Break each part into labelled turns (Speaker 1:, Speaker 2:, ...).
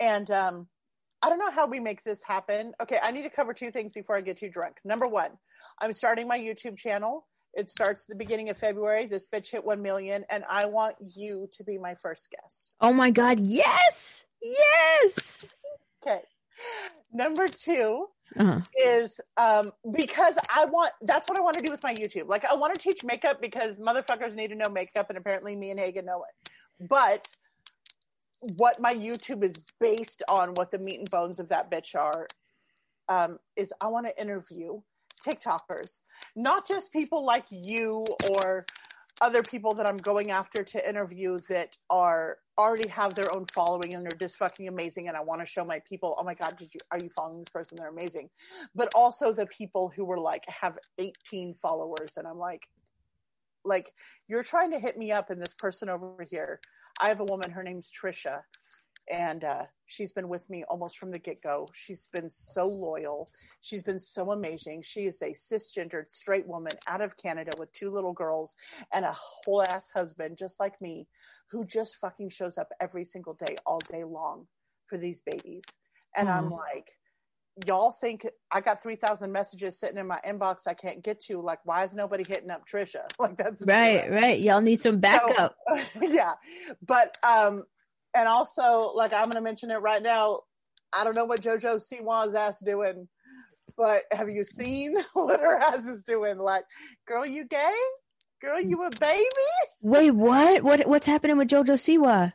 Speaker 1: And I don't know how we make this happen. Okay, I need to cover 2 things before I get too drunk. Number 1, I'm starting my YouTube channel. It starts the beginning of February. This bitch hit 1 million, and I want you to be my first guest.
Speaker 2: Oh my God, yes! Yes!
Speaker 1: Okay. Number 2 is because that's what I want to do with my YouTube. Like, I want to teach makeup because motherfuckers need to know makeup, and apparently me and Hagen know it. But what my YouTube is based on, what the meat and bones of that bitch are, is I want to interview TikTokers, not just people like you or other people that I'm going after to interview that already have their own following and they're just fucking amazing. And I want to show my people, oh my God, are you following this person? They're amazing. But also the people who were like, have 18 followers. And I'm like, you're trying to hit me up, and this person over here, I have a woman, her name's Trisha, and she's been with me almost from the get-go. She's been so loyal. She's been so amazing. She is a cisgendered straight woman out of Canada with 2 little girls and a whole ass husband just like me, who just fucking shows up every single day, all day long for these babies. And I'm like, y'all think I got 3,000 messages sitting in my inbox I can't get to. Like, why is nobody hitting up Trisha? Like, that's
Speaker 2: right. Y'all need some backup.
Speaker 1: So, yeah. But, and also, like, I'm going to mention it right now. I don't know what JoJo Siwa's ass doing, but have you seen what her ass is doing? Like, girl, you gay? Girl, you a baby?
Speaker 2: Wait, what? What's happening with JoJo Siwa?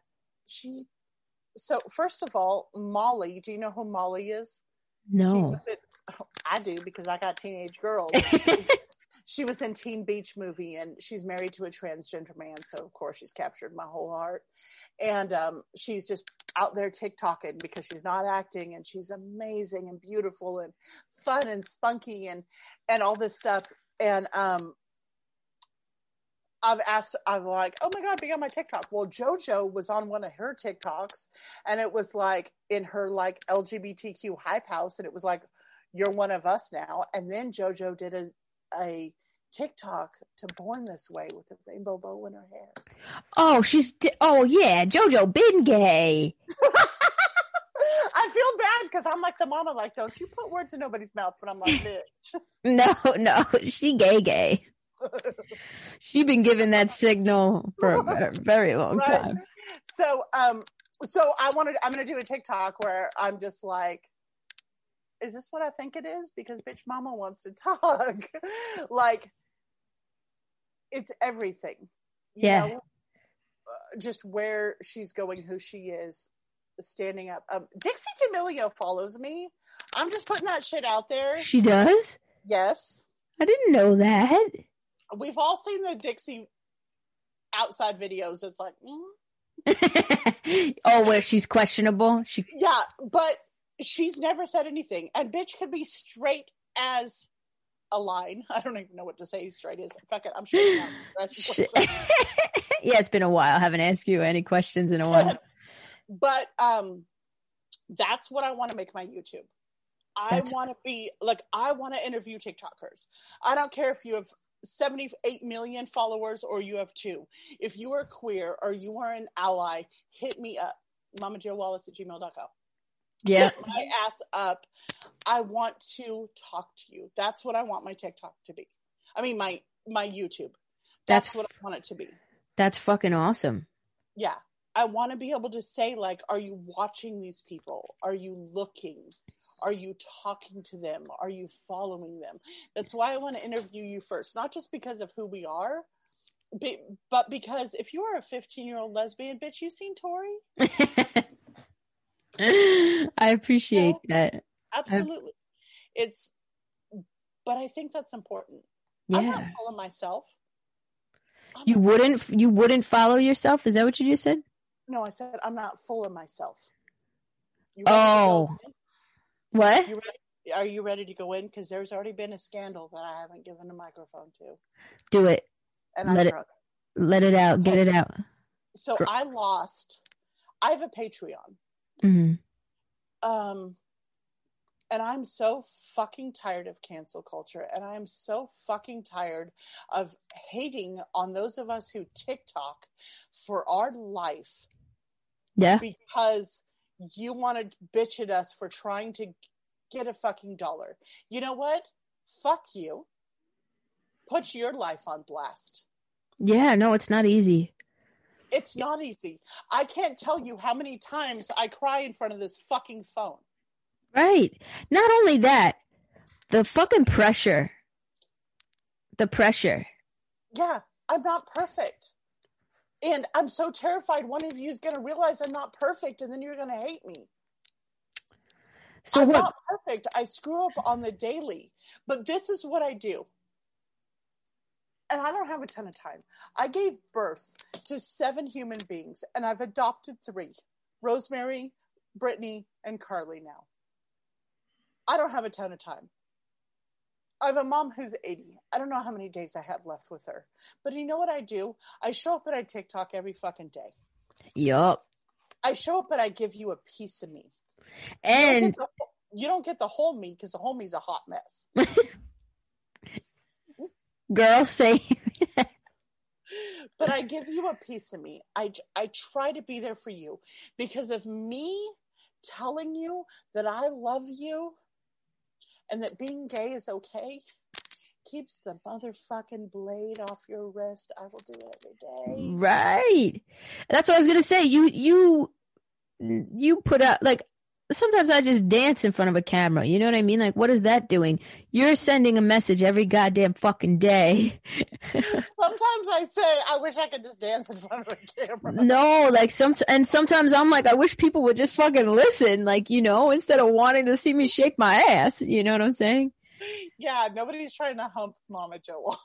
Speaker 1: So first of all, Molly, do you know who Molly is?
Speaker 2: No.
Speaker 1: I do, because I got teenage girls. She was in Teen Beach Movie, and she's married to a transgender man, so of course she's captured my whole heart. And she's just out there TikToking because she's not acting, and she's amazing and beautiful and fun and spunky and all this stuff. And I'm like, oh my God, be on my TikTok. Well, JoJo was on one of her TikToks, and it was like in her like LGBTQ hype house, and it was like, you're one of us now. And then JoJo did a TikTok to Born This Way with a rainbow bow in her hair.
Speaker 2: Oh, yeah, JoJo been gay.
Speaker 1: I feel bad because I'm like the mama, like, don't you put words in nobody's mouth, but I'm like, bitch.
Speaker 2: No, she gay. She been giving that signal for a very long time.
Speaker 1: So I'm going to do a TikTok where I'm just like, is this what I think it is? Because bitch mama wants to talk. Like, it's everything. You know? Just where she's going, who she is, standing up. Dixie D'Amelio follows me. I'm just putting that shit out there.
Speaker 2: She does?
Speaker 1: Yes.
Speaker 2: I didn't know that.
Speaker 1: We've all seen the Dixie outside videos. It's like,
Speaker 2: Oh, where she's questionable?
Speaker 1: Yeah, but she's never said anything. And bitch could be straight as a line. I don't even know what to say straight is. Fuck it, I'm sure.
Speaker 2: Yeah, it's been a while. I haven't asked you any questions in a while.
Speaker 1: But that's what I want to make my YouTube. I want to be like, I want to interview TikTokers. I don't care if you have 78 million followers or you have 2. If you are queer or you are an ally, hit me up. MamaJoWallace@gmail.com.
Speaker 2: Yeah.
Speaker 1: Hit my ass up. I want to talk to you. That's what I want my TikTok to be. I mean, my YouTube. That's what I want it to be.
Speaker 2: That's fucking awesome.
Speaker 1: Yeah. I want to be able to say, like, are you watching these people? Are you looking? Are you talking to them? Are you following them? That's why I want to interview you first. Not just because of who we are, but because if you are a 15-year-old lesbian, bitch, you seen Tori?
Speaker 2: I appreciate that.
Speaker 1: Absolutely. But I think that's important.
Speaker 2: Yeah.
Speaker 1: I'm not full of myself.
Speaker 2: You wouldn't follow yourself? Is that what you just said?
Speaker 1: No, I said I'm not full of myself.
Speaker 2: What?
Speaker 1: Are you ready to go in? Because there's already been a scandal that I haven't given a microphone to.
Speaker 2: Do it.
Speaker 1: And
Speaker 2: let it out. Get it out.
Speaker 1: So I have a Patreon.
Speaker 2: Mm-hmm.
Speaker 1: And I'm so fucking tired of cancel culture. And I'm so fucking tired of hating on those of us who TikTok for our life.
Speaker 2: Yeah.
Speaker 1: Because you want to bitch at us for trying to get a fucking dollar. You know what? Fuck you. Put your life on blast.
Speaker 2: Yeah, no, it's not easy.
Speaker 1: It's not easy. I can't tell you how many times I cry in front of this fucking phone.
Speaker 2: Right. Not only that, the fucking pressure. The pressure.
Speaker 1: Yeah, I'm not perfect. And I'm so terrified one of you is going to realize I'm not perfect and then you're going to hate me. So I'm not perfect. I screw up on the daily. But this is what I do. And I don't have a ton of time. I gave birth to 7 human beings, and I've adopted 3. Rosemary, Brittany, and Carly now. I don't have a ton of time. I have a mom who's 80. I don't know how many days I have left with her. But you know what I do? I show up at TikTok every fucking day.
Speaker 2: Yup.
Speaker 1: I show up and I give you a piece of me.
Speaker 2: And
Speaker 1: you don't get the whole me because the whole me's a hot mess.
Speaker 2: Girl, say.
Speaker 1: But I give you a piece of me. I try to be there for you because of me telling you that I love you and that being gay is okay keeps the motherfucking blade off your wrist. I will do it every day.
Speaker 2: Right. That's what I was going to say. You put out, like, sometimes I just dance in front of a camera. You know what I mean? Like, what is that doing? You're sending a message every goddamn fucking day.
Speaker 1: Sometimes I say, I wish I could just dance in front of a camera.
Speaker 2: No, like sometimes I'm like, I wish people would just fucking listen, like, you know, instead of wanting to see me shake my ass. You know what I'm saying?
Speaker 1: Yeah, nobody's trying to hump Mama Joel.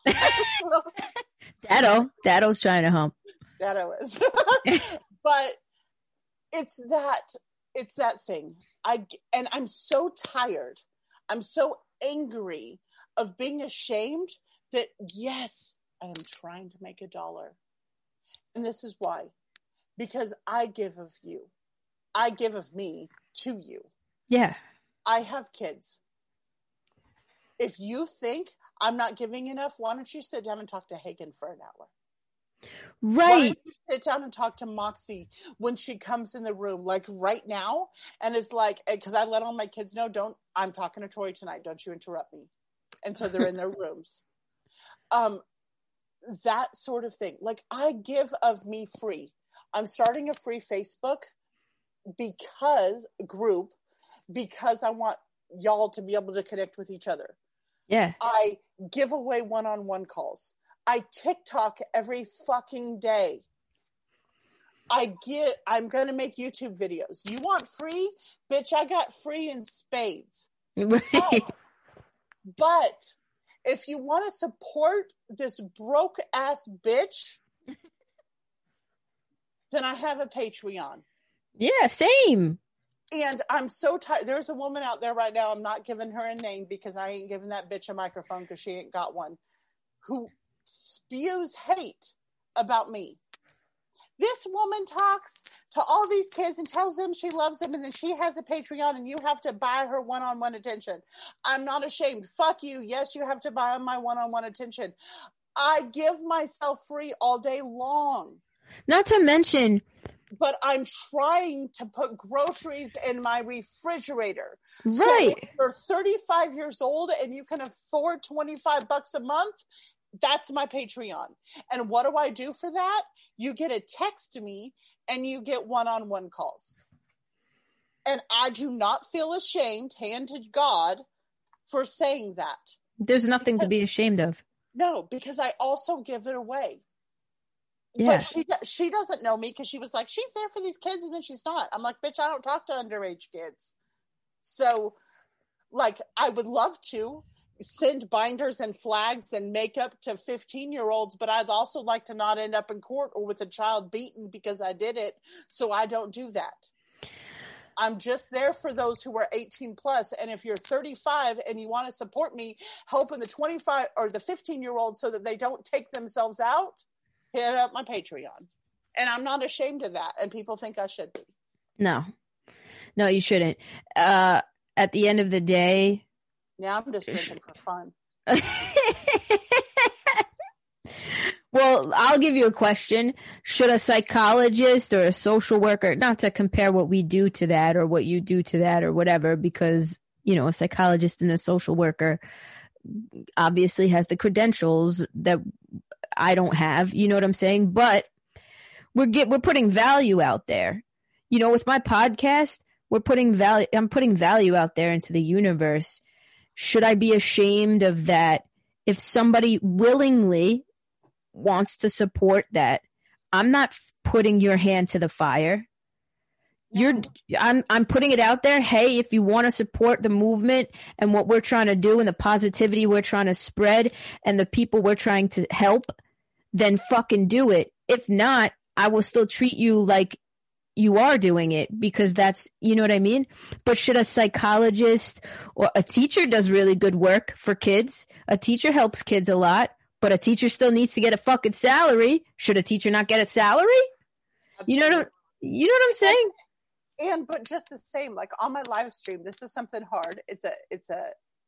Speaker 2: Daddo's trying to hump.
Speaker 1: Daddo is. But it's that thing. I'm so tired. I'm so angry of being ashamed that, yes, I am trying to make $1. And this is why. Because I give of you. I give of me to you. Yeah. I have kids. If you think I'm not giving enough, why don't you sit down and talk to Hagen for an hour? Right. Why don't you sit down and talk to Moxie when she comes in the room, like right now, and it's like, because I let all my kids know, I'm talking to Tori tonight, don't you interrupt me. And so they're in their rooms. That sort of thing. Like, I give of me free. I'm starting a free Facebook group because I want y'all to be able to connect with each other. Yeah. I give away one-on-one calls. I TikTok every fucking day. I'm going to make YouTube videos. You want free? Bitch, I got free in spades. Right. But if you want to support this broke ass bitch, then I have a Patreon. Yeah, same. And I'm so tired. There's a woman out there right now. I'm not giving her a name because I ain't giving that bitch a microphone because she ain't got one, who spews hate about me. This woman talks to all these kids and tells them she loves them, and then she has a Patreon and you have to buy her one-on-one attention. I'm not ashamed. Fuck you. Yes, you have to buy my one-on-one attention. I give myself free all day long. Not to mention, but I'm trying to put groceries in my refrigerator. Right. So if you're 35 years old and you can afford $25 a month, that's my Patreon. And what do I do for that? You get a text to me and you get one-on-one calls. And I do not feel ashamed, hand to God, for saying that. There's nothing to be ashamed of. No, because I also give it away. Yeah. But she doesn't know me because she was like, she's there for these kids and then she's not. I'm like, bitch, I don't talk to underage kids. So, like, I would love to send binders and flags and makeup to 15-year-olds, but I'd also like to not end up in court or with a child beaten because I did it. So I don't do that. I'm just there for those who are 18 plus. And if you're 35 and you want to support me helping the 25 or the 15-year-olds so that they don't take themselves out, hit up my Patreon. And I'm not ashamed of that. And people think I should be. No, you shouldn't. At the end of the day. Yeah, I'm just drinking for fun.
Speaker 2: Well, I'll give you a question. Should a psychologist or a social worker, not to compare what we do to that or what you do to that or whatever, because, you know, a psychologist and a social worker obviously has the credentials that I don't have, you know what I'm saying? But we're putting value out there. You know, with my podcast, I'm putting value out there into the universe. Should I be ashamed of that if somebody willingly wants to support that? I'm not putting your hand to the fire. I'm putting it out there. Hey, if you want to support the movement and what we're trying to do and the positivity we're trying to spread and the people we're trying to help, then fucking do it. If not, I will still treat you like you are doing it, because that's, you know what I mean? But should a psychologist or a teacher does really good work for kids? A teacher helps kids a lot, but a teacher still needs to get a fucking salary. Should a teacher not get a salary? You know what I'm saying?
Speaker 1: But just the same, like on my live stream, this is something hard. It's a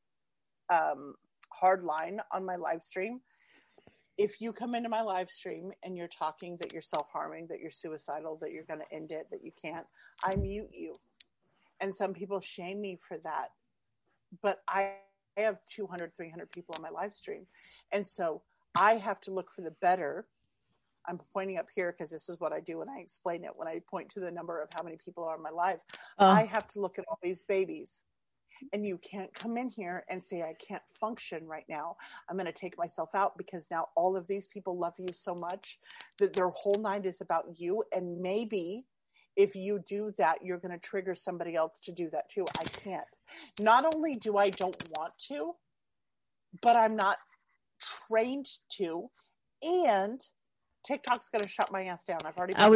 Speaker 1: hard line on my live stream. If you come into my live stream and you're talking that you're self-harming, that you're suicidal, that you're going to end it, that you can't, I mute you. And some people shame me for that. But I have 200, 300 people on my live stream. And so I have to look for the better. I'm pointing up here because this is what I do when I explain it. When I point to the number of how many people are on my live, I have to look at all these babies. And you can't come in here and say, I can't function right now. I'm going to take myself out because now all of these people love you so much that their whole night is about you. And maybe if you do that, you're going to trigger somebody else to do that too. I can't. Not only do I don't want to, but I'm not trained to. And TikTok's going to shut my ass down. I've already been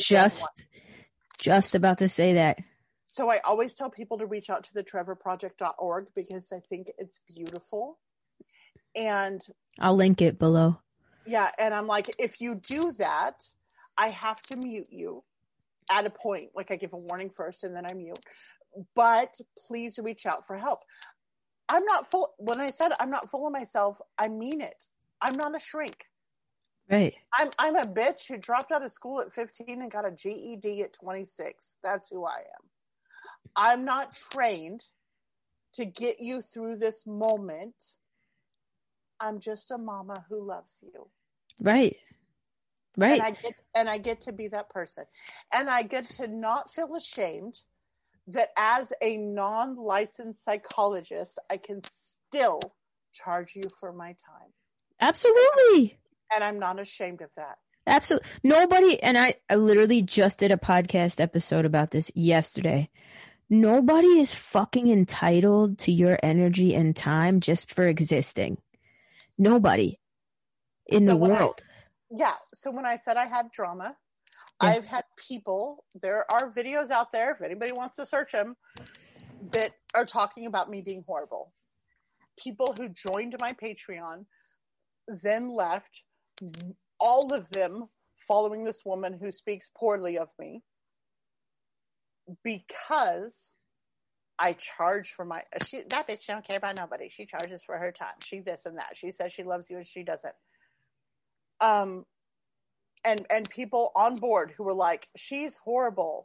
Speaker 2: just about to say that.
Speaker 1: So I always tell people to reach out to the trevorproject.org because I think it's beautiful. And
Speaker 2: I'll link it below.
Speaker 1: Yeah. And I'm like, if you do that, I have to mute you at a point. Like I give a warning first and then I mute. But please reach out for help. I'm not full. When I said I'm not full of myself, I mean it. I'm not a shrink.
Speaker 2: Right.
Speaker 1: I'm a bitch who dropped out of school at 15 and got a GED at 26. That's who I am. I'm not trained to get you through this moment. I'm just a mama who loves you.
Speaker 2: Right. Right.
Speaker 1: And I get to be that person. And I get to not feel ashamed that as a non-licensed psychologist, I can still charge you for my time.
Speaker 2: Absolutely.
Speaker 1: And I'm not ashamed of that.
Speaker 2: Absolutely. Nobody, and I literally just did a podcast episode about this yesterday. Nobody is fucking entitled to your energy and time just for existing. Nobody in the world.
Speaker 1: So when I said I had drama, I've had people, there are videos out there, if anybody wants to search them, that are talking about me being horrible. People who joined my Patreon, then left, all of them following this woman who speaks poorly of me. Because I charge for that bitch don't care about nobody. She charges for her time. She this and that. She says she loves you and she doesn't. And people on board who were like, she's horrible.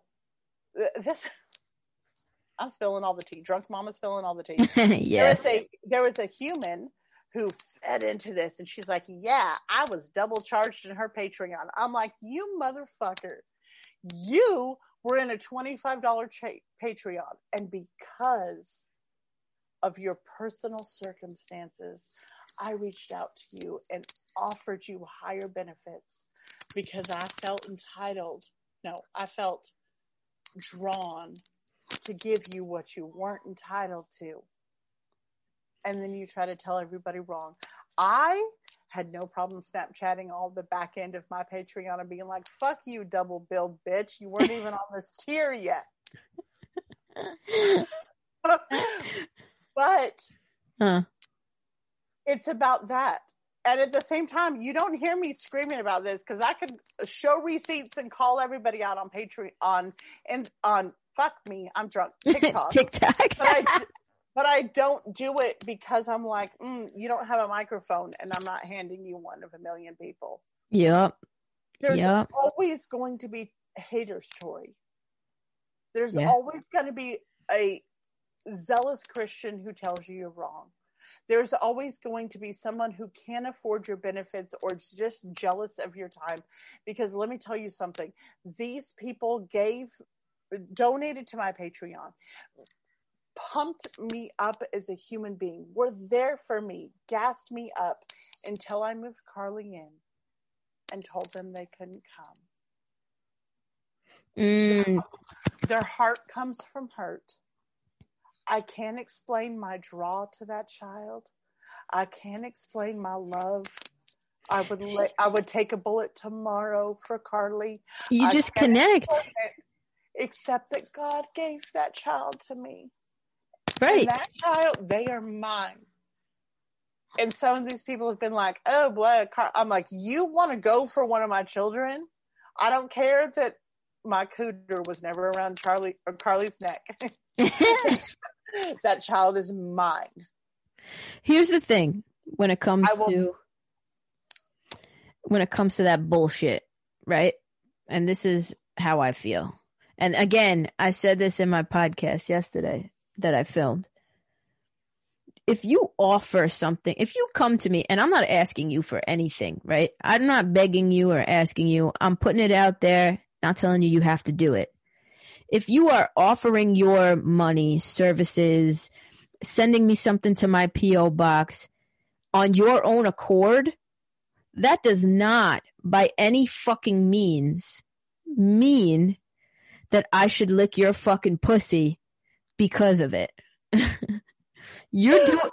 Speaker 1: I'm spilling all the tea. Drunk mama's spilling all the tea.
Speaker 2: Yes.
Speaker 1: There was a human who fed into this and she's like, yeah, I was double charged in her Patreon. I'm like, you motherfucker. You were in a $25 Patreon, and because of your personal circumstances, I reached out to you and offered you higher benefits because I felt entitled. No, I felt drawn to give you what you weren't entitled to. And then you try to tell everybody wrong. I had no problem Snapchatting all the back end of my Patreon and being like, fuck you, double billed bitch. You weren't even on this tier yet. But it's about that. And at the same time, you don't hear me screaming about this because I could show receipts and call everybody out on Patreon and on fuck me, I'm drunk, TikTok. But I don't do it because I'm like, you don't have a microphone and I'm not handing you one of a million people.
Speaker 2: Yep.
Speaker 1: There's always going to be haters, Tori. There's always going to be a zealous Christian who tells you you're wrong. There's always going to be someone who can't afford your benefits or is just jealous of your time. Because let me tell you something. These people donated to my Patreon, pumped me up as a human being, were there for me, gassed me up until I moved Carly in and told them they couldn't come. Their heart comes from hurt. I can't explain my draw to that child. I can't explain my love. I would take a bullet tomorrow for Carly.
Speaker 2: You just connect.
Speaker 1: Except that God gave that child to me.
Speaker 2: Right.
Speaker 1: And that child, they are mine. And some of these people have been like, oh, boy, I'm like, you want to go for one of my children? I don't care that my cooter was never around Carly's neck. That child is mine.
Speaker 2: Here's the thing when it comes to that bullshit, right? And this is how I feel. And again, I said this in my podcast yesterday that I filmed. If you offer something, if you come to me, and I'm not asking you for anything, right? I'm not begging you or asking you. I'm putting it out there, not telling you have to do it. If you are offering your money, services, sending me something to my P.O. box on your own accord, that does not by any fucking means mean that I should lick your fucking pussy because of it. You're doing...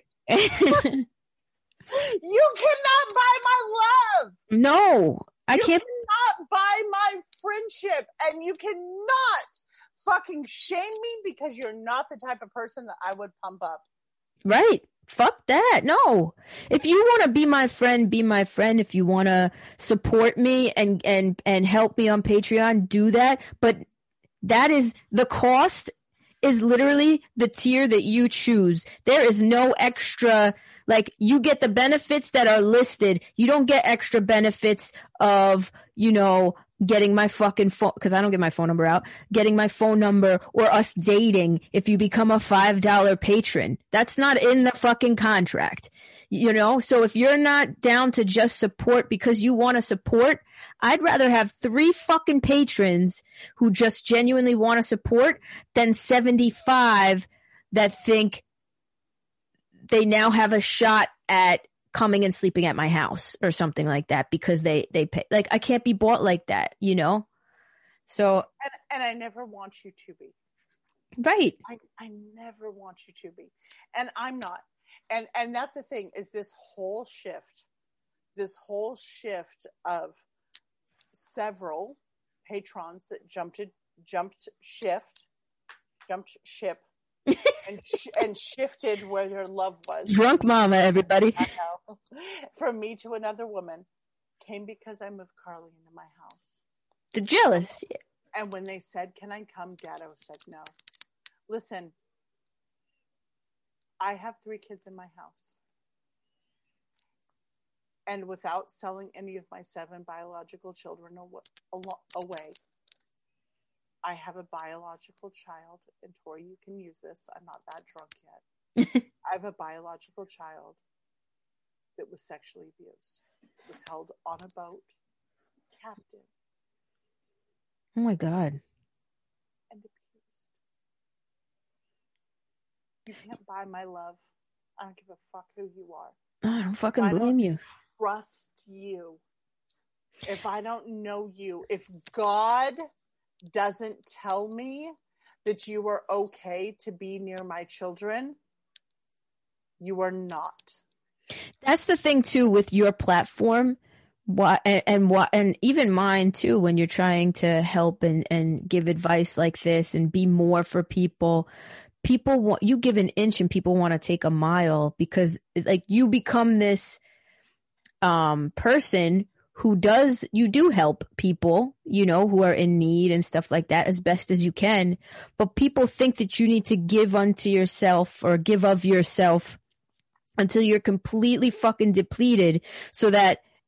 Speaker 1: You cannot buy my love.
Speaker 2: No, I can't.
Speaker 1: You cannot buy my friendship, and you cannot fucking shame me because you're not the type of person that I would pump up.
Speaker 2: Right. Fuck that. No. If you want to be my friend, be my friend. If you want to support me and help me on Patreon, do that. But that is the cost is literally the tier that you choose. There is no extra, like, you get the benefits that are listed. You don't get extra benefits of, getting my fucking phone, because I don't get my phone number out, getting my phone number or us dating if you become a $5 patron. That's not in the fucking contract, So if you're not down to just support because you want to support, I'd rather have 3 fucking patrons who just genuinely want to support than 75 that think they now have a shot at coming and sleeping at my house or something like that because they pay. Like, I can't be bought like that, So.
Speaker 1: And I never want you to be.
Speaker 2: Right.
Speaker 1: I never want you to be. And I'm not. And that's the thing is this whole shift of several patrons that jumped ship and shifted where your love was.
Speaker 2: Drunk mama, everybody.
Speaker 1: I know. From me to another woman came because I moved Carly into my house.
Speaker 2: The jealous.
Speaker 1: And when they said, can I come? Dado said no. Listen, I have 3 kids in my house. And without selling any of my 7 biological children away, I have a biological child, and Tori, you can use this. I'm not that drunk yet. I have a biological child that was sexually abused, was held on a boat, captive.
Speaker 2: Oh my God.
Speaker 1: And abused. You can't buy my love. I don't give a fuck who you are.
Speaker 2: I don't fucking blame you.
Speaker 1: Trust you. If I don't know you, if God doesn't tell me that you are okay to be near my children, you are not.
Speaker 2: That's the thing too with your platform, and even mine too. When you're trying to help and give advice like this and be more for people want you give an inch and people want to take a mile because like you become this person who you do help people, who are in need and stuff like that as best as you can. But people think that you need to give unto yourself or give of yourself until you're completely fucking depleted so that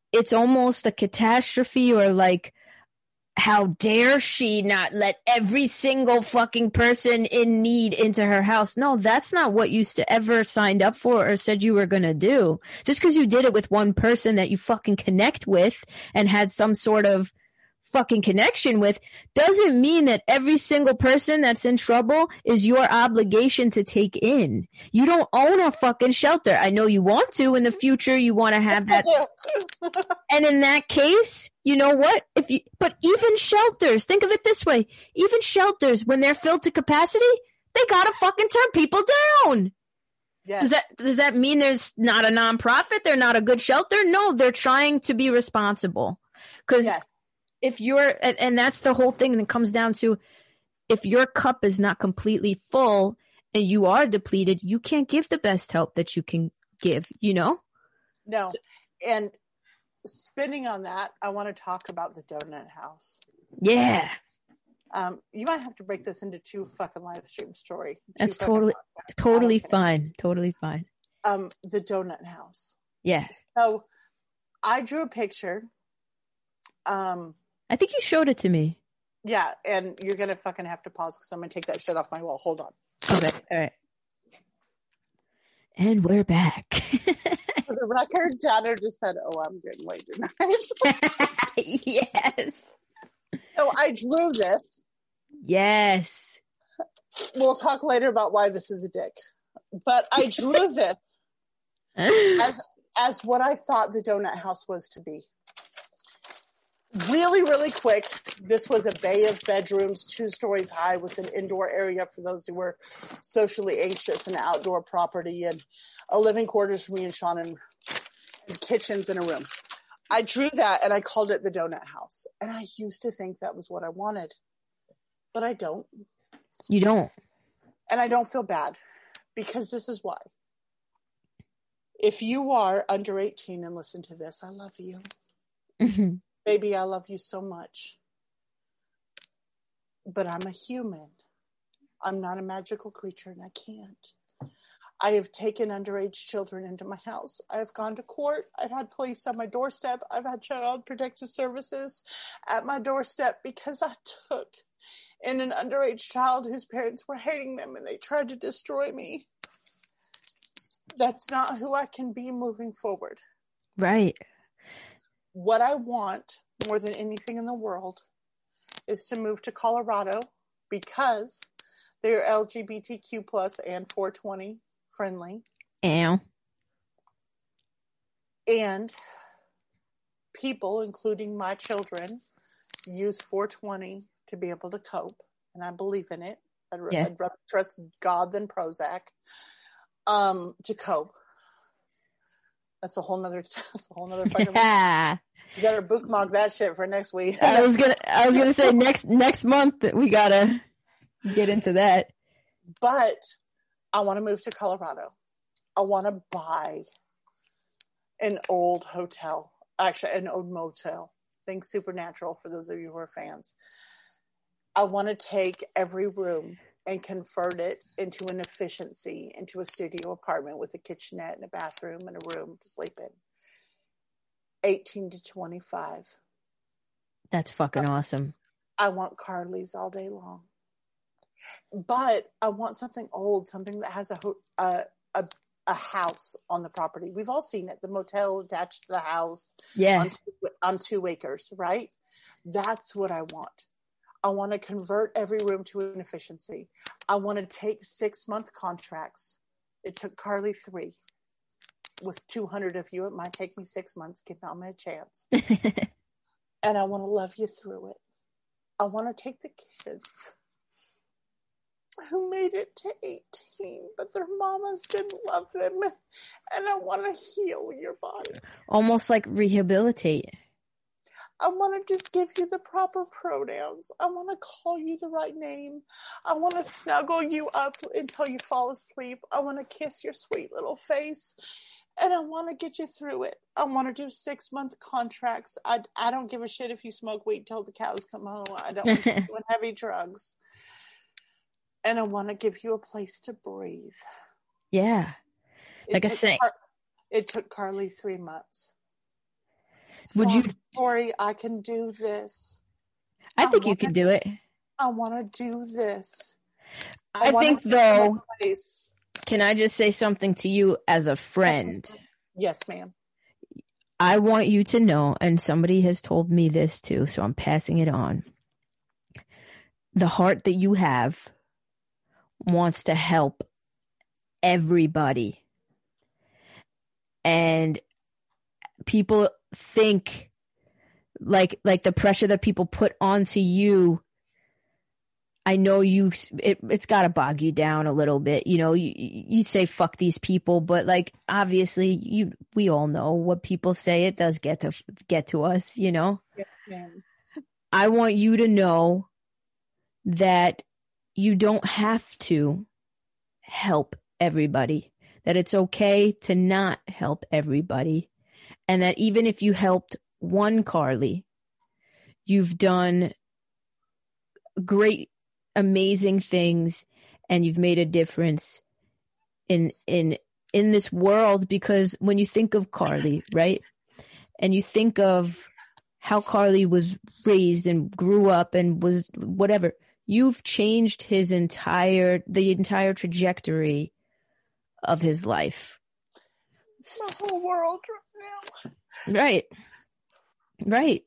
Speaker 2: it's almost a catastrophe, or like, how dare she not let every single fucking person in need into her house? No, that's not what you ever signed up for or said you were going to do. Just because you did it with one person that you fucking connect with and had some sort of fucking connection with doesn't mean that every single person that's in trouble is your obligation to take in. You don't own a fucking shelter. I know you want to in the future. You want to have that. And in that case, you know what? But even shelters, think of it this way. Even shelters, when they're filled to capacity, they gotta fucking turn people down. Yes. Does that mean there's not a nonprofit? They're not a good shelter? No, they're trying to be responsible. Because if you're, and that's the whole thing, and it comes down to, if your cup is not completely full and you are depleted, you can't give the best help that you can give, you know?
Speaker 1: No. And spinning on that, I want to talk about the donut house.
Speaker 2: Yeah.
Speaker 1: You might have to break this into 2 fucking live stream story.
Speaker 2: That's totally fine. Totally fine.
Speaker 1: The donut house.
Speaker 2: Yeah.
Speaker 1: So I drew a picture.
Speaker 2: I think you showed it to me.
Speaker 1: Yeah, and you're gonna fucking have to pause because I'm gonna take that shit off my wall. Hold on.
Speaker 2: Okay, all right. And we're back.
Speaker 1: For the record, Donna just said, "Oh, I'm getting laid tonight."
Speaker 2: Yes.
Speaker 1: So I drew this.
Speaker 2: Yes.
Speaker 1: We'll talk later about why this is a dick, but I drew this as what I thought the donut house was to be. Really, really quick, this was a bay of bedrooms, 2 stories high, with an indoor area for those who were socially anxious, and outdoor property, and a living quarters for me and Sean, and kitchens and a room. I drew that and I called it the donut house. And I used to think that was what I wanted, but I don't.
Speaker 2: You don't.
Speaker 1: And I don't feel bad, because this is why. If you are under 18 and listen to this, I love you.
Speaker 2: Mm-hmm.
Speaker 1: Baby, I love you so much. But I'm a human. I'm not a magical creature, and I can't. I have taken underage children into my house. I have gone to court. I've had police on my doorstep. I've had child protective services at my doorstep because I took in an underage child whose parents were hating them and they tried to destroy me. That's not who I can be moving forward.
Speaker 2: Right.
Speaker 1: What I want more than anything in the world is to move to Colorado, because they're LGBTQ plus and 420 friendly.
Speaker 2: Ow.
Speaker 1: And people, including my children, use 420 to be able to cope. And I believe in it. I'd rather trust God than Prozac to cope. That's a whole nother fucking.
Speaker 2: Yeah.
Speaker 1: You gotta bookmark that shit for next week.
Speaker 2: I was gonna say next month that we gotta get into that.
Speaker 1: But I want to move to Colorado. I want to buy an old hotel, actually an old motel. Think Supernatural for those of you who are fans. I want to take every room and convert it into an efficiency, into a studio apartment with a kitchenette and a bathroom and a room to sleep in. 18 to 25.
Speaker 2: That's fucking awesome.
Speaker 1: I want Carly's all day long. But I want something old, something that has a house on the property. We've all seen it. The motel attached to the house.
Speaker 2: Yeah.
Speaker 1: On 2 acres, right? That's what I want. I want to convert every room to an efficiency. I want to take 6-month contracts. It took Carly 3. With 200 of you, it might take me 6 months. Give Mama a chance. And I want to love you through it. I want to take the kids who made it to 18, but their mamas didn't love them. And I want to heal your body.
Speaker 2: Almost like rehabilitate.
Speaker 1: I want to just give you the proper pronouns. I want to call you the right name. I want to snuggle you up until you fall asleep. I want to kiss your sweet little face. And I want to get you through it. I want to do 6-month contracts. I don't give a shit if you smoke weed till the cows come home. I don't want you doing heavy drugs. And I want to give you a place to breathe.
Speaker 2: Yeah. Like I say.
Speaker 1: It took Carly 3 months.
Speaker 2: Would you?
Speaker 1: Tori, I can do this.
Speaker 2: I think you can do it.
Speaker 1: I want to do this.
Speaker 2: I think, though, can I just say something to you as a friend?
Speaker 1: Yes, ma'am.
Speaker 2: I want you to know, and somebody has told me this too, so I'm passing it on. The heart that you have wants to help everybody. And people think like the pressure that people put onto you, I know it's got to bog you down a little bit. You know, you say fuck these people, but like obviously we all know what people say. It does get to us, you know.
Speaker 1: Yes, ma'am.
Speaker 2: I want you to know that you don't have to help everybody, that it's okay to not help everybody, and that even if you helped one Carly, you've done great, amazing things, and you've made a difference in this world. Because when you think of Carly, right, and you think of how Carly was raised and grew up and was whatever, you've changed the entire trajectory of his life.
Speaker 1: The whole world
Speaker 2: right now. Right.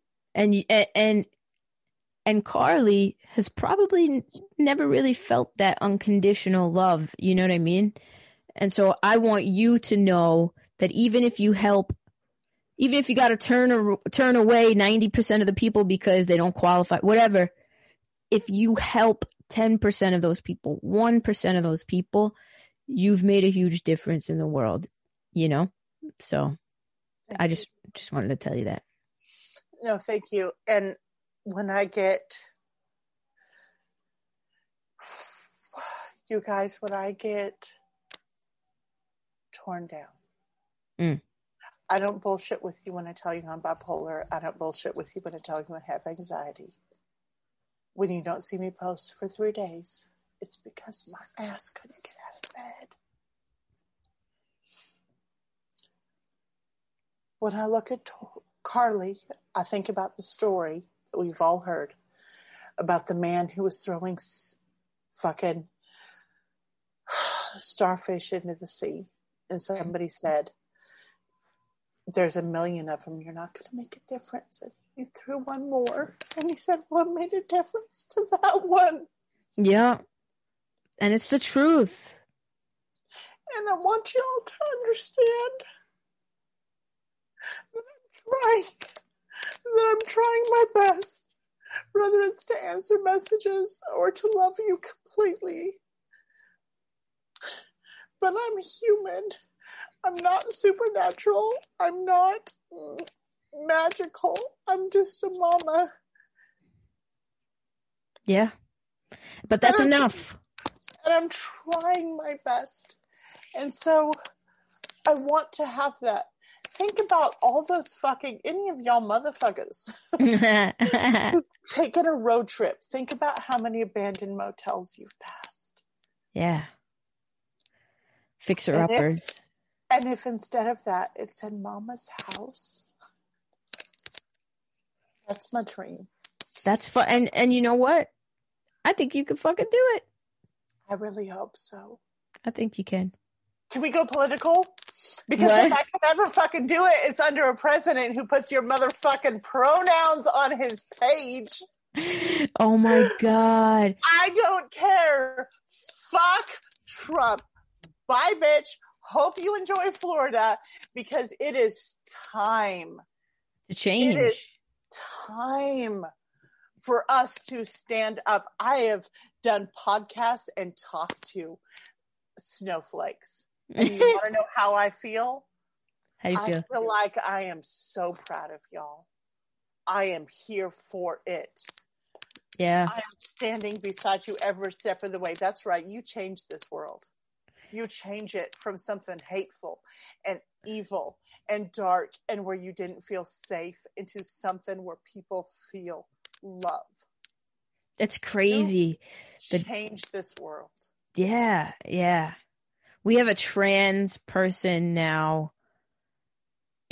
Speaker 2: And Carly has probably never really felt that unconditional love. You know what I mean? And so I want you to know that even if you got to turn away 90% of the people because they don't qualify, whatever, if you help 10% of those people, 1% of those people, you've made a huge difference in the world, you know? So I just wanted to tell you that.
Speaker 1: No, thank you. And when I get, you guys, when I get torn down, I don't bullshit with you when I tell you I'm bipolar. I don't bullshit with you when I tell you I have anxiety. When you don't see me post for 3 days, it's because my ass couldn't get out of bed. When I look at Carly, I think about the story that we've all heard about the man who was throwing fucking starfish into the sea. And somebody said, there's 1 million of them. You're not going to make a difference. And he threw one more. And he said, what made a difference to that one?
Speaker 2: Yeah. And it's the truth.
Speaker 1: And I want y'all to understand that I'm trying my best, whether it's to answer messages or to love you completely. But I'm human. I'm not supernatural. I'm not magical. I'm just a mama.
Speaker 2: Yeah. But that's enough.
Speaker 1: And I'm trying my best. And so I want to have that. Think about all those any of y'all motherfuckers taking a road trip. Think about how many abandoned motels you've passed.
Speaker 2: Yeah. Fixer-uppers.
Speaker 1: And if instead of that, it said Mama's house, that's my dream.
Speaker 2: That's fun. And you know what? I think you can fucking do it.
Speaker 1: I really hope so.
Speaker 2: I think you can.
Speaker 1: Can we go political? Because if I can ever fucking do it, it's under a president who puts your motherfucking pronouns on his page.
Speaker 2: Oh my God.
Speaker 1: I don't care. Fuck Trump. Bye, bitch. Hope you enjoy Florida, because it is time
Speaker 2: to change.
Speaker 1: It is time for us to stand up. I have done podcasts and talked to snowflakes. And you want to know how I feel?
Speaker 2: How do you feel?
Speaker 1: I feel like I am so proud of y'all. I am here for it.
Speaker 2: Yeah.
Speaker 1: I am standing beside you every step of the way. That's right. You changed this world. You change it from something hateful and evil and dark and where you didn't feel safe into something where people feel love.
Speaker 2: It's crazy.
Speaker 1: Change this world.
Speaker 2: Yeah. Yeah. We have a trans person now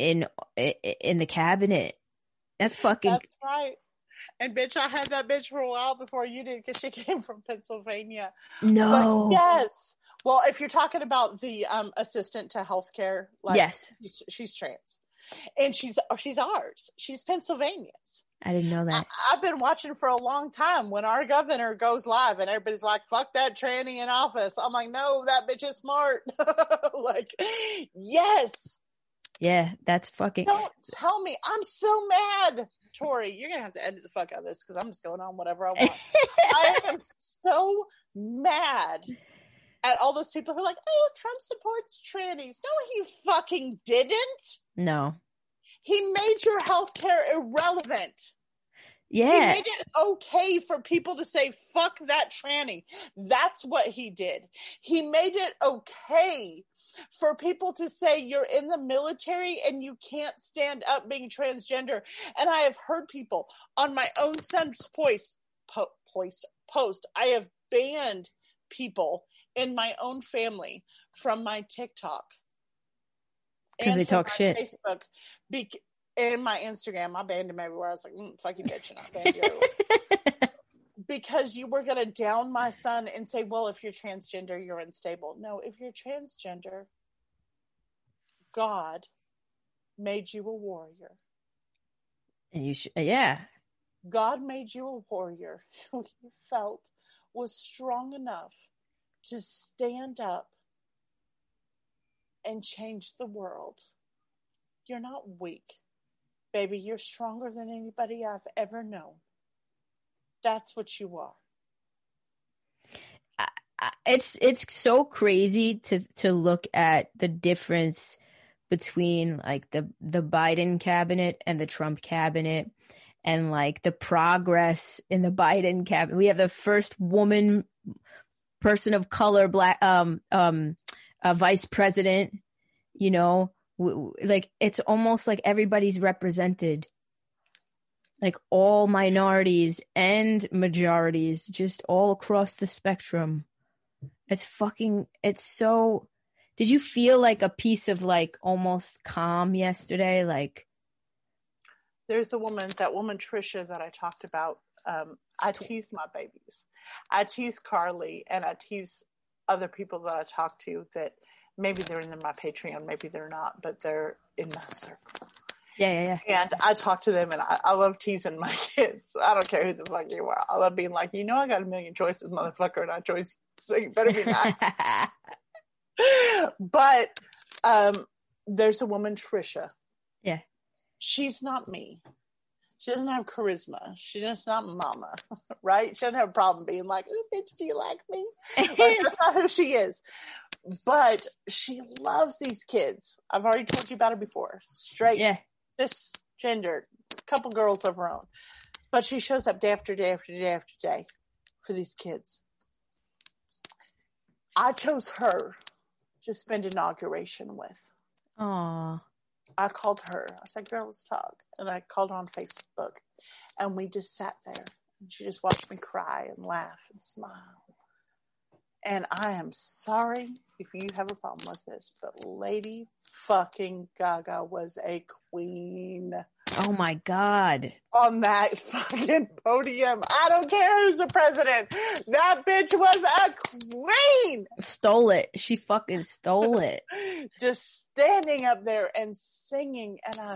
Speaker 2: in the cabinet. That's fucking.
Speaker 1: That's right. And bitch, I had that bitch for a while before you did because she came from Pennsylvania.
Speaker 2: No.
Speaker 1: But yes. Well, if you're talking about the assistant to healthcare, like,
Speaker 2: yes,
Speaker 1: she's trans, and she's ours. She's Pennsylvania's.
Speaker 2: I didn't know that.
Speaker 1: I've been watching for a long time when our governor goes live and everybody's like, fuck that tranny in office. I'm like, no, that bitch is smart. Like, yes.
Speaker 2: Yeah, that's fucking.
Speaker 1: Don't tell me. I'm so mad. Tori, you're going to have to edit the fuck out of this because I'm just going on whatever I want. I am so mad at all those people who are like, oh, Trump supports trannies. No, he fucking didn't.
Speaker 2: No.
Speaker 1: He made your healthcare irrelevant.
Speaker 2: Yeah.
Speaker 1: He made it okay for people to say, fuck that tranny. That's what he did. He made it okay for people to say you're in the military and you can't stand up being transgender. And I have heard people on my own son's post, I have banned people in my own family from my TikTok.
Speaker 2: Because they talk shit.
Speaker 1: Facebook, and my Instagram. I banned him everywhere. I was like, fuck you, bitch. And I banned you everywhere. Because you were going to down my son and say, well, if you're transgender, you're unstable. No, if you're transgender, God made you a warrior.
Speaker 2: And you should, yeah.
Speaker 1: God made you a warrior who he felt was strong enough to stand up and change the world. You're not weak, baby. You're stronger than anybody I've ever known. That's what you are.
Speaker 2: It's so crazy to look at the difference between like the Biden cabinet and the Trump cabinet, and like the progress in the Biden cabinet. We have the first woman, person of color, black vice president. You know, like it's almost like everybody's represented. Like all minorities and majorities, just all across the spectrum. It's so, did you feel like a piece of like almost calm yesterday? Like,
Speaker 1: there's that woman Trisha that I talked about. I tease my babies. I tease Carly and I tease other people that I talk to that maybe they're in my Patreon, maybe they're not, but they're in my circle.
Speaker 2: Yeah.
Speaker 1: And I talk to them and I love teasing my kids. I don't care who the fuck you are. I love being like, you know, I got a million choices, motherfucker, and I chose, so you better be nice. But there's a woman, Trisha.
Speaker 2: Yeah.
Speaker 1: She's not me. She doesn't have charisma. She's not mama, right? She doesn't have a problem being like, oh, bitch, do you like me? Like, that's not who she is. But she loves these kids. I've already told you about her before. Straight.
Speaker 2: Yeah.
Speaker 1: Cisgender, couple girls of her own, but she shows up day after day after day after day for these kids. I chose her to spend inauguration with.
Speaker 2: Aww.
Speaker 1: I called her. I said, girl, let's talk. And I called her on Facebook and we just sat there and she just watched me cry and laugh and smile. And I am sorry if you have a problem with this, but Lady fucking Gaga was a queen.
Speaker 2: Oh my God.
Speaker 1: On that fucking podium. I don't care who's the president. That bitch was a queen.
Speaker 2: Stole it. She fucking stole it.
Speaker 1: Just standing up there and singing. And I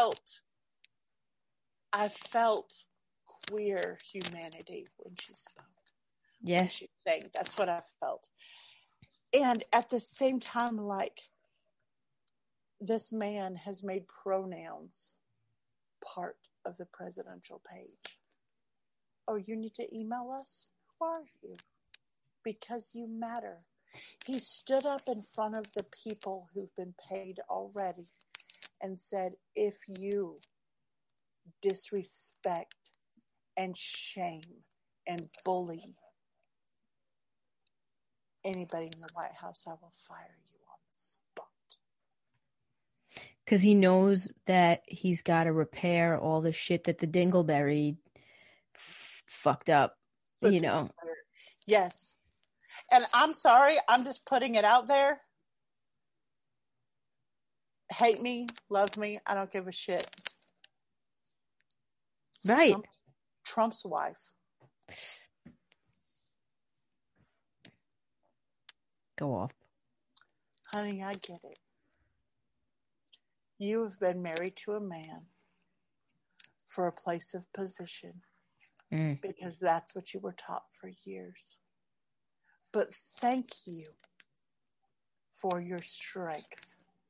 Speaker 1: felt queer humanity when she spoke.
Speaker 2: Yeah.
Speaker 1: She's saying that's what I felt. And at the same time, like, this man has made pronouns part of the presidential page. Oh, you need to email us? Who are you? Because you matter. He stood up in front of the people who've been paid already and said, if you disrespect and shame and bully anybody in the White House, I will fire you on the spot.
Speaker 2: Because he knows that he's got to repair all the shit that the Dingleberry fucked up, you know.
Speaker 1: Yes. And I'm sorry, I'm just putting it out there. hate me, love me, I don't give a shit.
Speaker 2: Right.
Speaker 1: Trump's wife.
Speaker 2: Go off.
Speaker 1: Honey, I get it. You have been married to a man for a place of position because that's what you were taught for years. But thank you for your strength.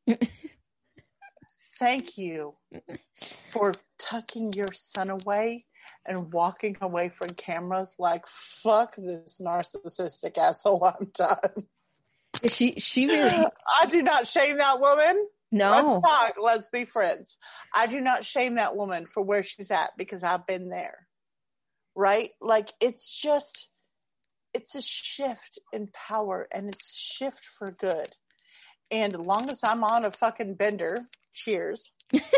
Speaker 1: Thank you for tucking your son away and walking away from cameras like, fuck this narcissistic asshole, I'm done.
Speaker 2: She really...
Speaker 1: I do not shame that woman.
Speaker 2: No.
Speaker 1: Let's talk. Let's be friends. I do not shame that woman for where she's at because I've been there. Right? Like, it's a shift in power, and it's a shift for good. And as long as I'm on a fucking bender, cheers.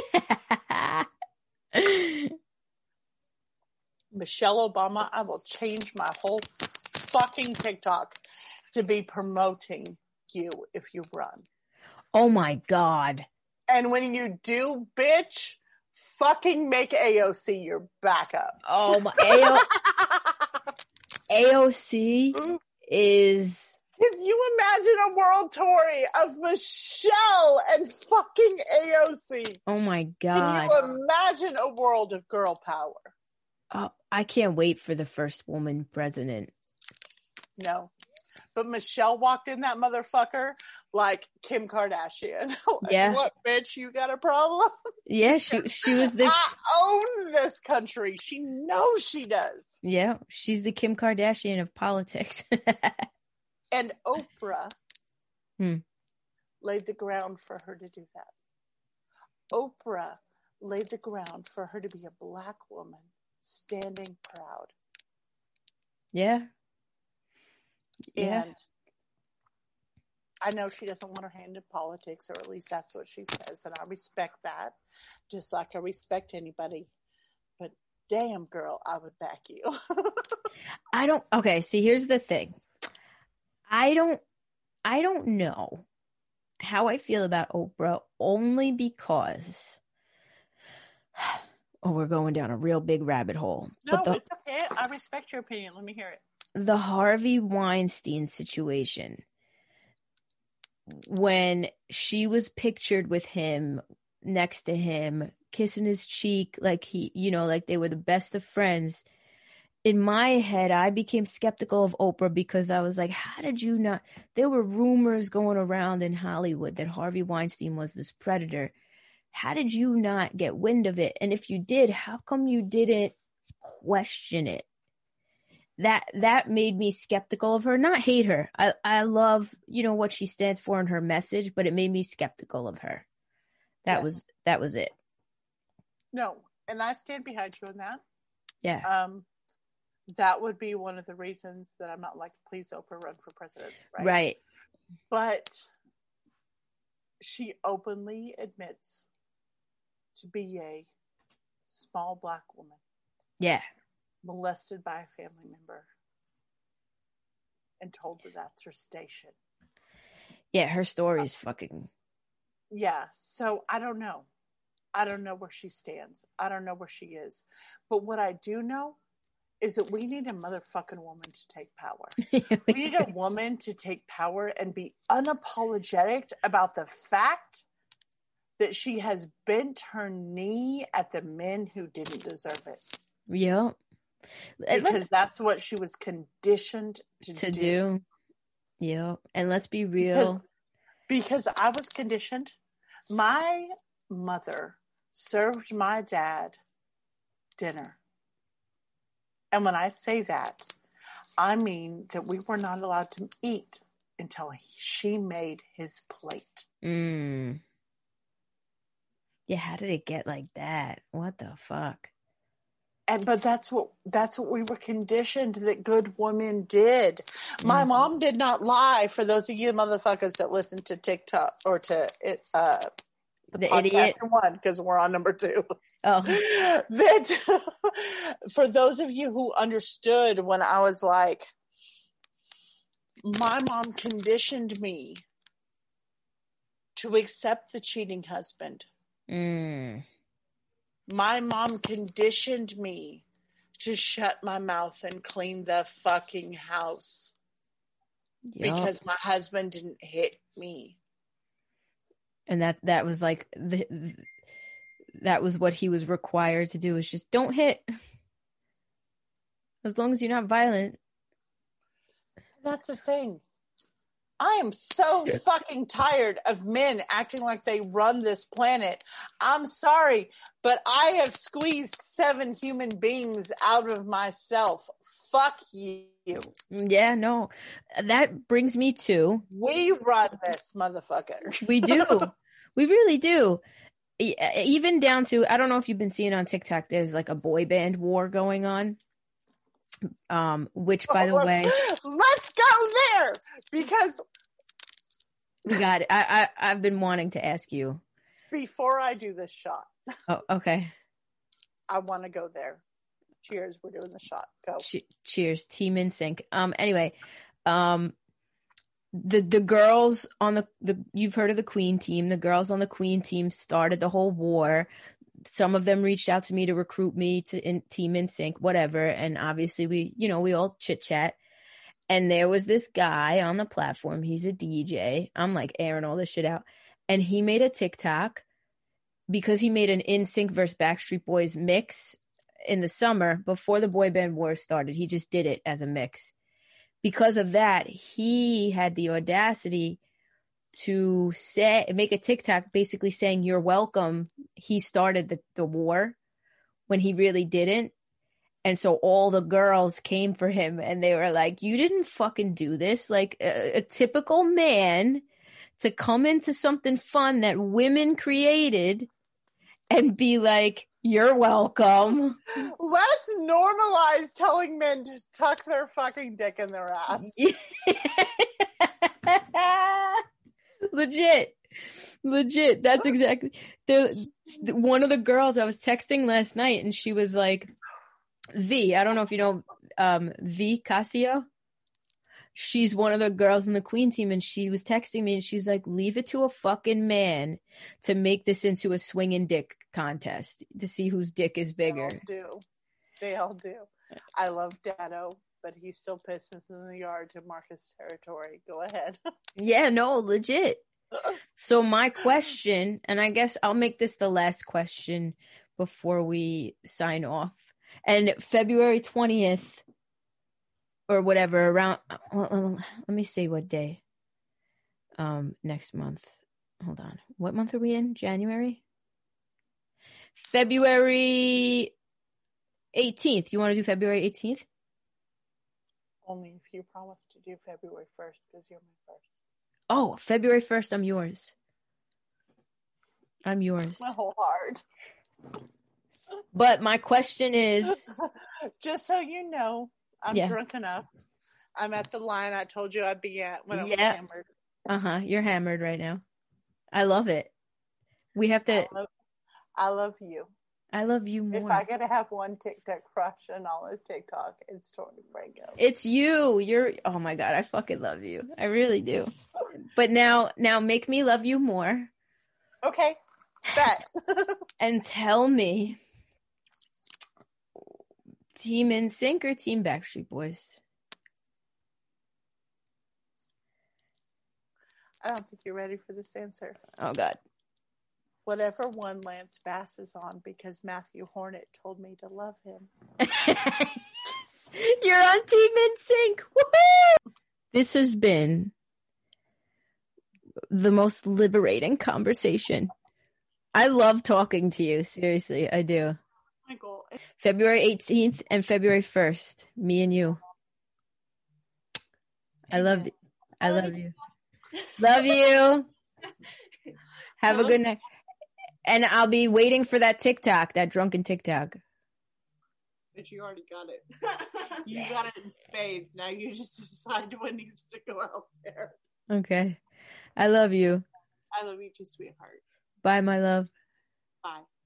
Speaker 1: Michelle Obama, I will change my whole fucking TikTok to be promoting you if you run.
Speaker 2: Oh my God.
Speaker 1: And when you do, bitch, fucking make AOC your backup.
Speaker 2: Oh my, AOC is...
Speaker 1: Can you imagine a world tour of Michelle and fucking AOC?
Speaker 2: Oh my God.
Speaker 1: Can you imagine a world of girl power?
Speaker 2: Oh, I can't wait for the first woman president.
Speaker 1: No. But Michelle walked in that motherfucker like Kim Kardashian. Like,
Speaker 2: yeah.
Speaker 1: What, bitch? You got a problem?
Speaker 2: Yeah, she was the...
Speaker 1: I own this country. She knows she does.
Speaker 2: Yeah, she's the Kim Kardashian of politics.
Speaker 1: And Oprah laid the ground for her to do that. Oprah laid the ground for her to be a Black woman standing proud.
Speaker 2: Yeah.
Speaker 1: Yeah. And I know she doesn't want her hand in politics, or at least that's what she says, and I respect that, just like I respect anybody. But damn, girl, I would back you.
Speaker 2: Okay, see, here's the thing. I don't know how I feel about Oprah, only because we're going down a real big rabbit hole.
Speaker 1: No, it's okay. I respect your opinion. Let me hear it.
Speaker 2: The Harvey Weinstein situation, when she was pictured with him, next to him, kissing his cheek, like like they were the best of friends. In my head, I became skeptical of Oprah because I was like, how did you not? There were rumors going around in Hollywood that Harvey Weinstein was this predator. How did you not get wind of it? And if you did, how come you didn't question it? That made me skeptical of her, not hate her. I love, what she stands for and her message, but it made me skeptical of her. That was it.
Speaker 1: No, and I stand behind you on that.
Speaker 2: Yeah.
Speaker 1: That would be one of the reasons that I'm not like, please Oprah run for president.
Speaker 2: Right.
Speaker 1: But she openly admits to be a small Black woman.
Speaker 2: Yeah.
Speaker 1: Molested by a family member and told that that's her station.
Speaker 2: Yeah, her story is fucking...
Speaker 1: Yeah, so I don't know. I don't know where she stands. I don't know where she is. But what I do know is that we need a motherfucking woman to take power. We need a woman to take power and be unapologetic about the fact that she has bent her knee at the men who didn't deserve it.
Speaker 2: Yeah.
Speaker 1: Because that's what she was conditioned to do.
Speaker 2: Yeah. And let's be real.
Speaker 1: Because I was conditioned. My mother served my dad dinner. And when I say that, I mean that we were not allowed to eat until she made his plate.
Speaker 2: Yeah, how did it get like that? What the fuck?
Speaker 1: But that's what we were conditioned that good women did. My mom did not lie. For those of you motherfuckers that listen to TikTok or to it, the idiot one, because we're on number 2.
Speaker 2: Oh,
Speaker 1: that for those of you who understood when I was like, my mom conditioned me to accept the cheating husband. My mom conditioned me to shut my mouth and clean the fucking house. Yep. Because my husband didn't hit me.
Speaker 2: And that was like that was what he was required to do, is just don't hit. As long as you're not violent.
Speaker 1: That's the thing. I am so fucking tired of men acting like they run this planet. I'm sorry, but I have squeezed 7 human beings out of myself. Fuck you.
Speaker 2: Yeah, no. That brings me to...
Speaker 1: We run this motherfucker.
Speaker 2: We do. We really do. Even down to, I don't know if you've been seeing on TikTok, there's like a boy band war going on. Which, by the way...
Speaker 1: Let's go there! Because...
Speaker 2: We got it. I've been wanting to ask you.
Speaker 1: Before I do this shot.
Speaker 2: Oh, okay.
Speaker 1: I want to go there. Cheers. We're doing the shot. Go.
Speaker 2: Cheers. Team NSYNC. Anyway, the girls on the you've heard of the Queen team. The girls on the Queen team started the whole war. Some of them reached out to me to recruit me to Team NSYNC, whatever. And obviously we all chit chat. And there was this guy on the platform. He's a DJ. I'm like airing all this shit out. And he made a TikTok because he made an NSYNC versus Backstreet Boys mix in the summer before the boy band war started. He just did it as a mix. Because of that, he had the audacity to make a TikTok basically saying, "You're welcome." He started the war when he really didn't. And so all the girls came for him and they were like, "You didn't fucking do this." Like a typical man to come into something fun that women created and be like, "You're welcome."
Speaker 1: Let's normalize telling men to tuck their fucking dick in their ass.
Speaker 2: Legit. That's exactly. One of the girls I was texting last night and she was like, V, I don't know if you know V Casio. She's one of the girls in the Queen team and she was texting me and she's like, "Leave it to a fucking man to make this into a swinging dick contest to see whose dick is bigger."
Speaker 1: They all do. I love Dado, but he still pisses in the yard to mark his territory. Go ahead.
Speaker 2: Yeah, no, legit. So my question, and I guess I'll make this the last question before we sign off. And February 20th or whatever around, let me see what day, next month. Hold on. What month are we in? January? February 18th. You want to do February 18th?
Speaker 1: Only if you promise to do February 1st because you're my first.
Speaker 2: Oh, February 1st. I'm yours.
Speaker 1: My whole heart.
Speaker 2: But my question is...
Speaker 1: Just so you know, I'm drunk enough. I'm at the line I told you I'd be at when I was hammered.
Speaker 2: You're hammered right now. I love it. We have to...
Speaker 1: I love you.
Speaker 2: I love you more.
Speaker 1: If I get to have one TikTok crush and all of TikTok, it's Tori Franco.
Speaker 2: It's you. Oh my God, I fucking love you. I really do. But now make me love you more.
Speaker 1: Okay. Bet.
Speaker 2: And tell me, Team NSYNC or Team Backstreet Boys?
Speaker 1: I don't think you're ready for this answer.
Speaker 2: Oh God.
Speaker 1: Whatever one Lance Bass is on, because Matthew Hornet told me to love him.
Speaker 2: You're on Team NSYNC. Woohoo! This has been the most liberating conversation. I love talking to you. Seriously, I do.
Speaker 1: My goal.
Speaker 2: February 18th and February 1st. Me and you. I love you. I love you. Love you. Have a good night. And I'll be waiting for that TikTok, that drunken TikTok.
Speaker 1: But you already got it. You got it in spades. Now you just decide what needs to go out there.
Speaker 2: Okay. I love you.
Speaker 1: I love you too, sweetheart.
Speaker 2: Bye, my love.
Speaker 1: Bye.